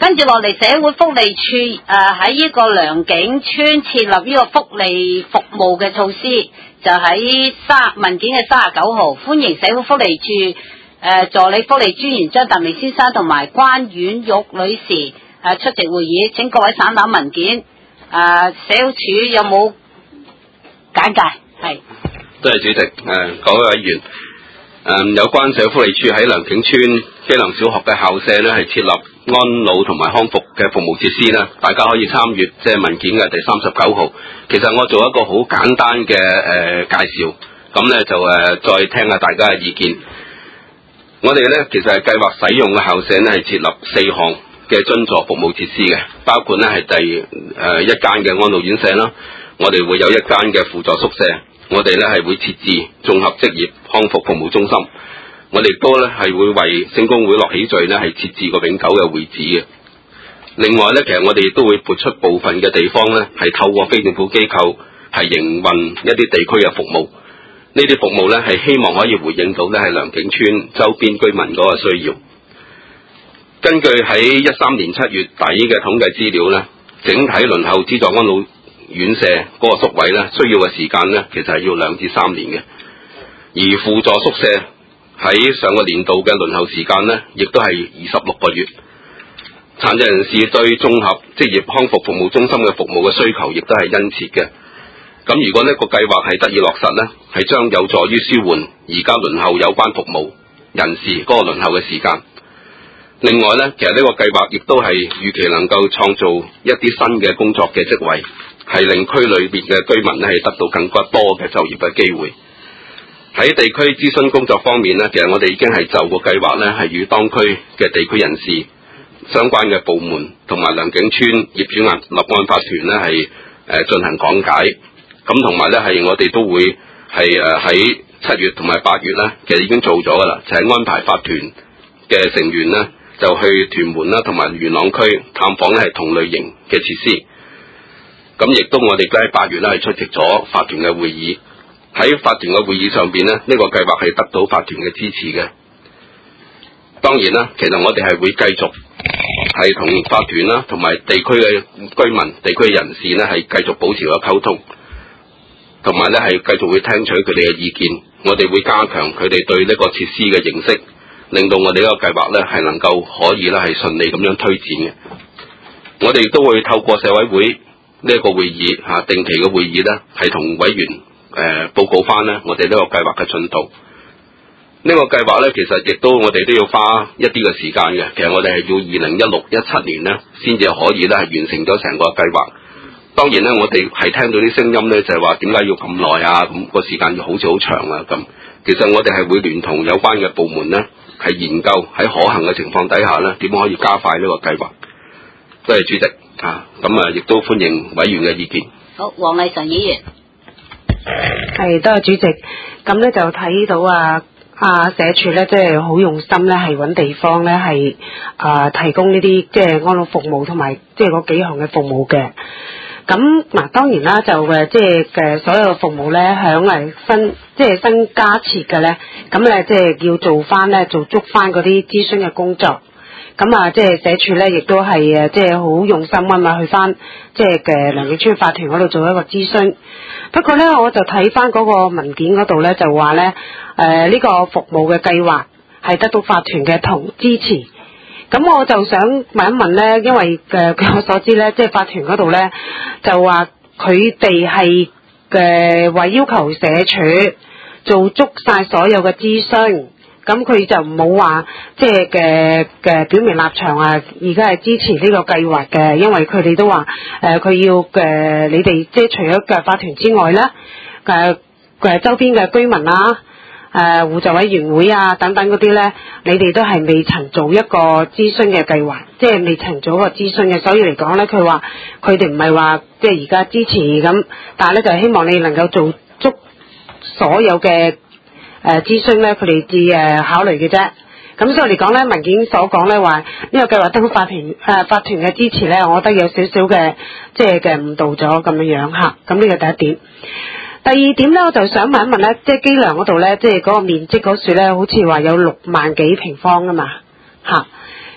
跟住落嚟，社會福利處喺呢個良景村設立呢個福利服務嘅措施，就喺文件嘅39號，歡迎社會福利處助理福利專員張達明先生同埋關婉玉女士出席會議，請各位省覽文件。社會處有冇簡介？係。 多謝主席，各位委員。有關社會福利處喺良景村基良小學嘅校舍呢，係設立安老同埋康復嘅服務設施啦，大家可以參閱即係文件嘅第39號。其實我做一個好簡單嘅介紹，咁呢就再聽下大家嘅意見。我哋呢其實係計劃使用嘅校舍呢係設立4項嘅津助服務設施嘅，包括呢係第一間嘅安老院舍啦，我哋會有一間嘅輔助宿舍。我哋咧係會設置綜合職業康復服務中心，我哋亦都咧係會為聖公會樂喜聚咧係設置個永久嘅會址嘅。另外咧，其實我哋亦都會撥出部分嘅地方咧，係透過非政府機構係營運一啲地區嘅服務。呢啲服務咧係希望可以回應到咧係良景村周邊居民嗰個需要。根據喺13年7月底嘅統計資料咧，整體輪候資助安老院舍嗰個宿位咧，需要嘅時間咧，其實係要2至3年嘅。而輔助宿舍喺上個年度嘅輪候時間咧，亦都係26個月。殘疾人士對綜合職業康復服務中心嘅服務嘅需求，亦都係殷切嘅。咁如果呢個計劃係得以落實咧，係將有助於舒緩而家輪候有關服務人士嗰個輪候嘅時間。另外咧，其實呢個計劃亦都係預期能夠創造一啲新嘅工作嘅職位。係令區裏邊嘅居民咧係得到更加多嘅就業嘅機會。喺地區諮詢工作方面咧，其實我哋已經係就個計劃咧係與當區嘅地區人士、相關嘅部門同埋良景村業主立案法團咧係進行講解。咁同埋咧係我哋都會係喺7月同埋8月咧，其實已經做咗噶啦，就係安排法團嘅成員咧就去屯門啦同埋元朗區探訪咧係同類型嘅設施。咁亦都我哋喺8月咧係出席咗法團嘅會議，喺法團嘅會議上邊咧，呢個計劃係得到法團嘅支持嘅。當然啦，其實我哋係會繼續係同法團啦，同埋地區嘅居民、地區嘅人士咧係繼續保持個溝通，同埋咧係繼續會聽取佢哋嘅意見。我哋會加強佢哋對呢個設施嘅認識，令到我哋呢個計劃咧係能夠可以咧係順利咁樣推展嘅。我哋亦都會透過社委會呢一個會議定期嘅會議咧，係同委員報告翻咧我哋呢個計劃嘅進度。呢個計劃咧，其實亦都我哋都要花一啲嘅時間嘅。其實我哋係要2016-17年咧，先至可以咧係完成咗成個計劃。當然咧，我哋係聽到啲聲音咧，就係話點解要咁耐啊？咁個時間好似好長啊咁。其實我哋係會聯同有關嘅部門咧，係研究喺可行嘅情況底下咧，點樣可以加快呢個計劃。多謝主席。咁亦都歡迎委員嘅意見。 好，黃麗純議員。 係，多謝主席。咁咧就睇到社署咧，即係好用心咧，係揾地方咧，係提供呢啲即係安老服務同埋即係嗰幾項嘅服務嘅。咁嗱，當然啦，就即係所有嘅服務咧，響新加設嘅咧，咁咧即係要做足翻嗰啲諮詢嘅工作。咁即係社署咧，亦都係即係好用心啊嘛，去翻即係嘅良景村法團嗰度做一個諮詢。不過咧，我就睇翻嗰個文件嗰度咧，就話咧呢個服務嘅計劃係得到法團嘅支持。咁我就想問一問咧，因為據我所知咧，即係法團嗰度咧就話佢哋係話要求社署做足晒所有嘅諮詢。咁佢就冇話即係嘅表明立場而家係支持呢個計劃嘅，因為佢哋都話佢要你哋即係除咗嘅法團之外咧，周邊嘅居民互助委員會等等嗰啲咧，你哋都係未曾做一個諮詢嘅計劃，即係未曾做一個諮詢嘅，所以嚟講咧，佢話佢哋唔係話即係而家支持咁，但係咧就希望你能夠做足所有嘅諮詢咧，佢哋至考慮嘅啫。咁所以嚟講咧，文件所講咧話呢個計劃得到法團嘅支持咧，我覺得有少少嘅即係嘅誤導咗咁樣嚇。咁呢個第一點。第二點咧，我就想問一問咧，即係基良嗰度咧，即係嗰個面積嗰處咧，好似話有6萬幾平方啊嘛嚇。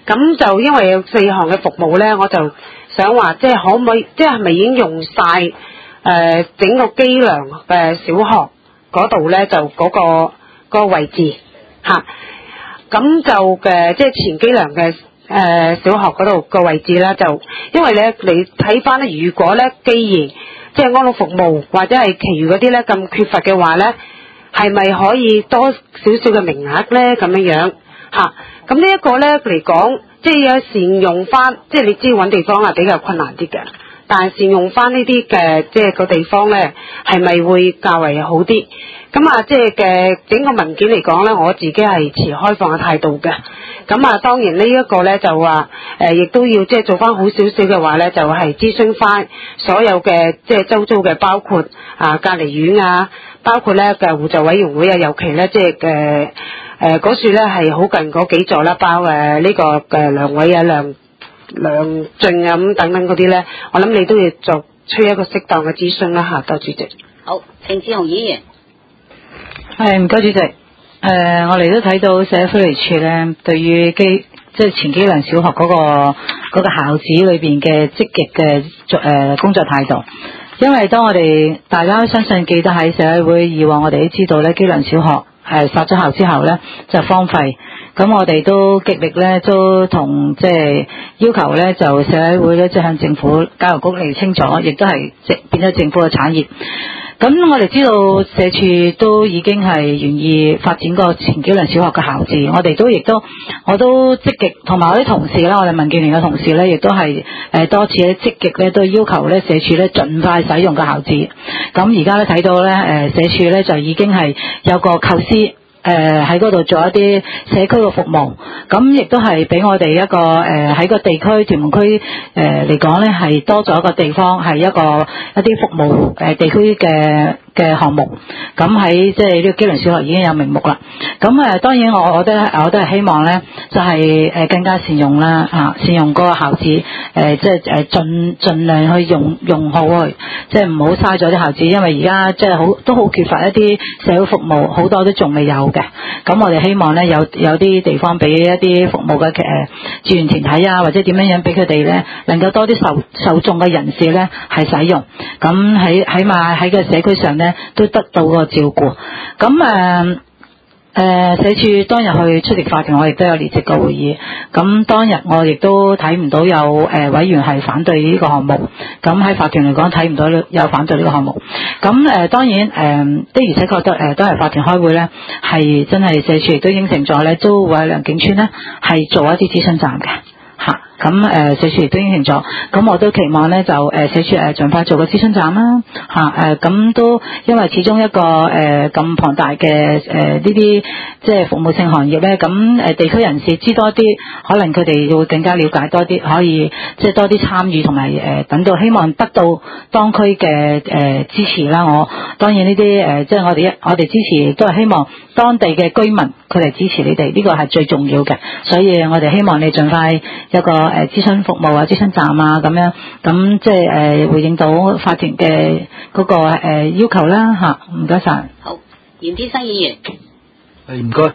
咁就因為有4項嘅服務咧，我就想話即係可唔可以，即係咪已經用晒整個基良小學嗰度咧，就嗰個位置嚇。咁就即係前基良嘅小學嗰度個位置啦，就因為咧你睇翻咧，如果咧既然即係安老服務或者係其餘嗰啲咧咁缺乏嘅話咧，係咪可以多少少嘅名額咧咁樣嚇？咁呢一個咧嚟講，即係有善用翻，即係你知揾地方係比較困難啲嘅，但係善用翻呢啲嘅即係個地方咧，係咪會較為好啲？咁啊，即係嘅整個文件嚟講咧，我自己係持開放嘅態度嘅。咁啊，當然呢一個咧就話亦都要即係做翻好少少嘅話咧，就係諮詢翻所有嘅即係周遭嘅，包括隔離院啊，包括咧嘅互助委員會啊，尤其咧即係嗰處咧係好近嗰幾座啦，包呢個梁偉啊、梁俊啊咁等等嗰啲咧，我諗你都要作出一個適當嘅諮詢啦嚇，多主席。 好，程志雄議員。 係唔該主席。我哋都睇到社會福利署咧，對於即係前基良小學嗰個校址裏邊嘅積極嘅工作態度。因為當我哋大家都相信記得喺社會以往，我哋都知道咧，基良小學殺咗校之後咧就荒廢。咁我哋都極力咧，都同即係要求咧，就社會咧即係向政府教育局釐清楚，亦都係變咗政府嘅產業。咁我哋知道社署都已經係願意發展個前基良小學嘅校址，我都積極，同埋我啲同事啦，我哋民建聯嘅同事咧，亦都係多次咧積極咧都要求咧社署咧盡快使用個校址。咁而家咧睇到咧社署咧就已經係有個構思。喺嗰度做一啲社區嘅服務，咁亦都係俾我哋一個喺個地區屯門區嚟講咧，係多咗一個地方，係一啲服務地區嘅項目。咁喺即係呢個基良小學已經有名目啦。咁當然我都係希望咧，就係更加善用啦善用嗰個校址，即係盡量去用好佢，即係唔好嘥咗啲校址，因為而家即係都好缺乏一啲社會服務，好多都仲未有。咁我哋希望咧有啲地方俾一啲服務嘅志願團體啊，或者點樣俾佢哋咧能夠多啲受眾嘅人士咧係使用，咁起碼喺個社區上咧都得到個照顧。咁社署當日去出席法團，我亦都有列席過會議。咁當日我亦都睇唔到有委員係反對呢個項目。咁喺法團嚟講睇唔到有反對呢個項目。咁當然的而且確當日法團開會咧，係真係社署亦都應承咗咧，都會喺良景村咧係做一啲諮詢站嘅。咁社署亦都應承咗，咁我都期望咧就社署盡快做個諮詢站啦咁都因為始終一個咁龐大嘅呢啲即係服務性行業咧，咁地區人士知多啲，可能佢哋會更加了解多啲，可以即係多啲參與同埋等到希望得到當區嘅支持啦。我當然呢啲即係我哋支持都係希望當地嘅居民佢哋支持你哋，呢個係最重要嘅，所以我哋希望你盡快有個諮詢服務啊、諮詢站啊咁樣，咁即係回應到法團嘅嗰個要求啦嚇，唔該晒。 好，袁天生議員。 唔該。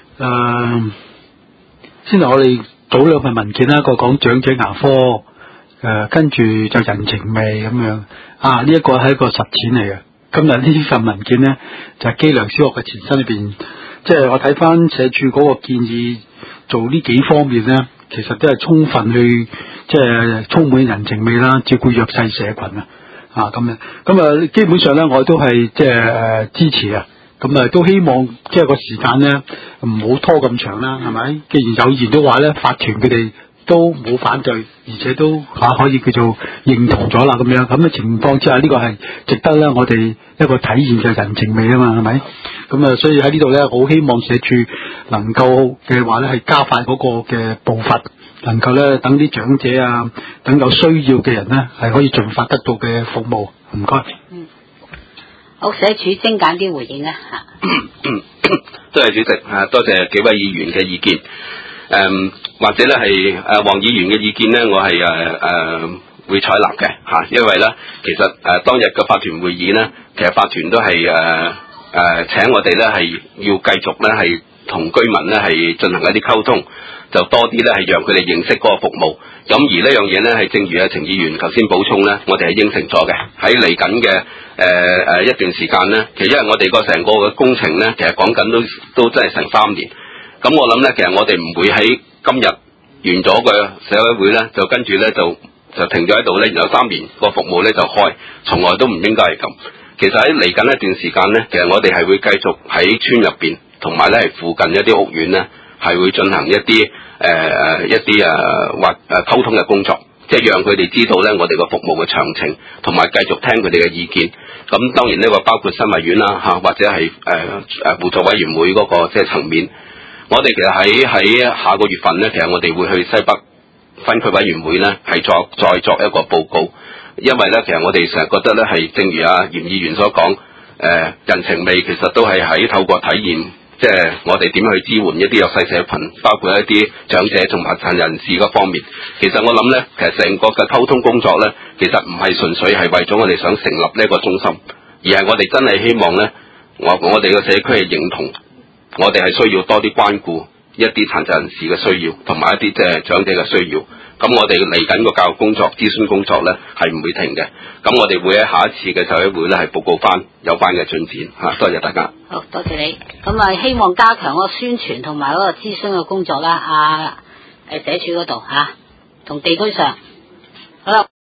先嚟我哋早兩份文件啦，一個講長者牙科，跟住就人情味咁樣。呢一個係一個實踐嚟嘅。今日呢份文件咧就係基良小學嘅前身裏邊，即係我睇翻社署嗰個建議做呢幾方面咧。其實都係充分去即係充滿人情味啦，照顧弱勢社群咁基本上咧我都係即係支持啊，咁都希望即係個時間咧唔好拖咁長啦，係咪？既然有言都話咧，法團佢哋都冇反對，而且都可以叫做認同咗啦，咁嘅情況之下，呢個係值得咧我哋一個體現嘅人情味啊嘛，係咪？咁所以喺呢度咧，好希望社署能夠嘅話咧，係加快嗰個嘅步伐，能夠咧等啲長者啊，等有需要嘅人咧，係可以盡快得到嘅服務。唔該。 好，社署精簡啲回應啊嚇。 多謝主席多謝幾位議員嘅意見。或者咧係黃議員嘅意見咧，我係會採納嘅因為咧其實當日嘅法團會議咧，其實法團都係請我哋咧係要繼續咧係同居民咧係進行一啲溝通，就多啲咧係讓佢哋認識嗰個服務。咁而呢樣嘢咧係正如程議員頭先補充咧，我哋係應承咗嘅。喺嚟緊嘅一段時間咧，其實因為我哋個成個嘅工程咧，其實講緊都真係成3年。咁我諗咧，其實我哋唔會喺今日完咗個社委會咧，就跟住咧就停咗喺度咧，然後3年個服務咧就開，從來都唔應該係咁。其實喺嚟緊一段時間咧，其實我哋係會繼續喺村入邊，同埋咧係附近一啲屋苑咧，係會進行一啲溝通嘅工作，即係讓佢哋知道咧我哋個服務嘅詳情，同埋繼續聽佢哋嘅意見。咁當然呢個包括新物院啦或者係互助委員會嗰個即係層面。我哋其實喺下個月份咧，其實我哋會去西北分區委員會咧，係再作一個報告。因為咧，其實我哋成日覺得咧，係正如嚴議員所講，人情味其實都係喺透過體驗，即係我哋點樣去支援一啲弱勢社群，包括一啲長者同埋殘人士嗰方面。其實我諗咧，其實成個嘅溝通工作咧，其實唔係純粹係為咗我哋想成立呢一個中心，而係我哋真係希望咧，我哋個社區係認同，我哋係需要多啲關顧一啲殘疾人士嘅需要，同埋一啲即係長者嘅需要。咁我哋嚟緊個教育工作、諮詢工作咧係唔會停嘅。咁我哋會喺下一次嘅社委會咧係報告翻有關嘅進展嚇。多謝大家。 好多謝你。咁啊，希望加強嗰個宣傳同埋嗰個諮詢嘅工作啦。社署嗰度同地區上好啦。